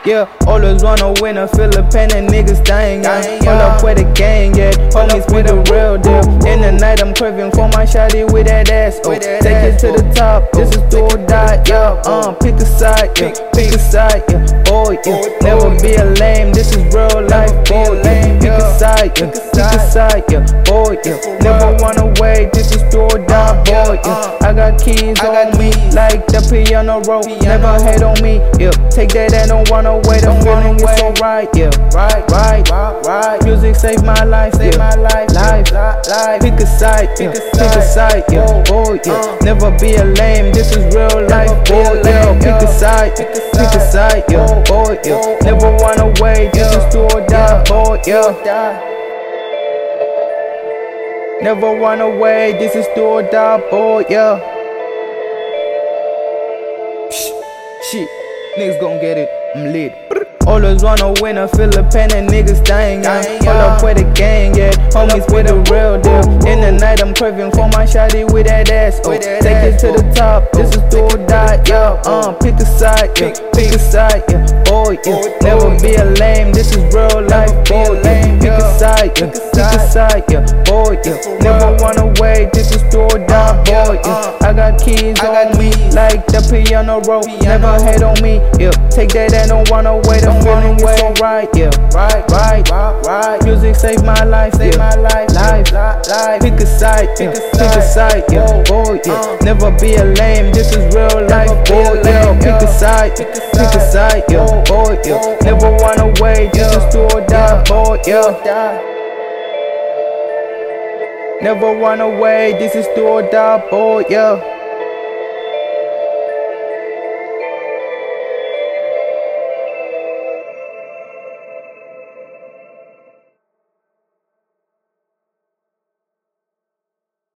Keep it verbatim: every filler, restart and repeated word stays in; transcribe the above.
Yeah, always wanna win a feel the pain and niggas dying, yeah. Hold up with the gang, yeah. Homies with the real deal. In the night I'm craving for my shawty with that ass. Oh, take it to the top. This is do or die, yeah. Uh, pick a side, yeah. Pick a side, yeah. Oh yeah. Never be a lame. This is real life, oh yeah. Pick a side, yeah. Pick a side, yeah. Oh yeah. Never wanna wait. This is do or die, boy, yeah. I got keys on me like the piano roll. Never hate on me, yeah. Take that and don't wanna wait. I'm feeling it's so right, yeah. Right, right, right. Music save my life, save my life, life, life. Pick a side, yeah. Pick a side, yeah. Oh yeah. Never be a lame. This is real life, oh yeah. Pick a side, pick a side, yeah. Oh yeah. Never wanna wait. This is do or die, oh yeah. Never wanna wait. This is do or die, oh yeah. Shit, niggas gon' get it. I'm lit. Always wanna win a feel the pain and niggas dying, yeah. Hold up with the gang, yeah. Homies with the real deal. In the night I'm craving for my shawty with that ass. Oh, take it to the top. This is do or die, yeah. Uh, pick a side, yeah. Pick a side, yeah. Oh yeah. Never be a lame. This is real life, oh yeah. Pick a side, yeah. Pick a side, yeah. Oh yeah. Never wanna wait. This is do or die, boy, yeah. I got keys on me like the piano roll. Never hate on me, yeah. Take that and don't wanna wait. I'm feeling it's so right, yeah. Right, right, right. Music save my life, save my life, life, life. Pick a side, yeah. Pick a side, yeah. Oh yeah. Never be a lame. This is real life, oh yeah. Pick a side, pick a side, yeah. Oh yeah. Never wanna wait. This is do or die, oh yeah. Never wanna wait. This is do or die, oh yeah.